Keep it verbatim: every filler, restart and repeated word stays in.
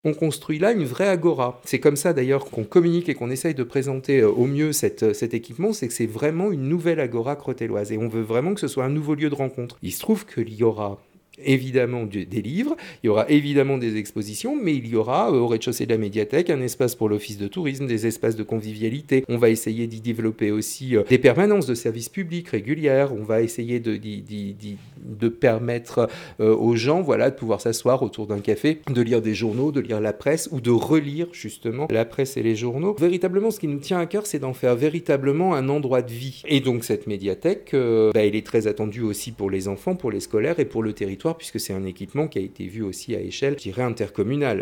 On construit là une vraie agora. C'est comme ça d'ailleurs qu'on communique et qu'on essaye de présenter au mieux cette, cet équipement, c'est que c'est vraiment une nouvelle agora crottelloise et on veut vraiment que ce soit un nouveau lieu de rencontre. Il se trouve qu'il y aura évidemment des livres, il y aura évidemment des expositions, mais il y aura euh, au rez-de-chaussée de la médiathèque un espace pour l'office de tourisme, des espaces de convivialité. On va essayer d'y développer aussi euh, des permanences de services publics régulières. On va essayer de, d'y, d'y, d'y, de permettre euh, aux gens voilà, de pouvoir s'asseoir autour d'un café, de lire des journaux, de lire la presse ou de relire justement la presse et les journaux. Véritablement, ce qui nous tient à cœur, c'est d'en faire véritablement un endroit de vie. Et donc cette médiathèque, euh, bah, elle est très attendue aussi pour les enfants, pour les scolaires et pour le territoire, puisque c'est un équipement qui a été vu aussi à échelle, je dirais, intercommunale.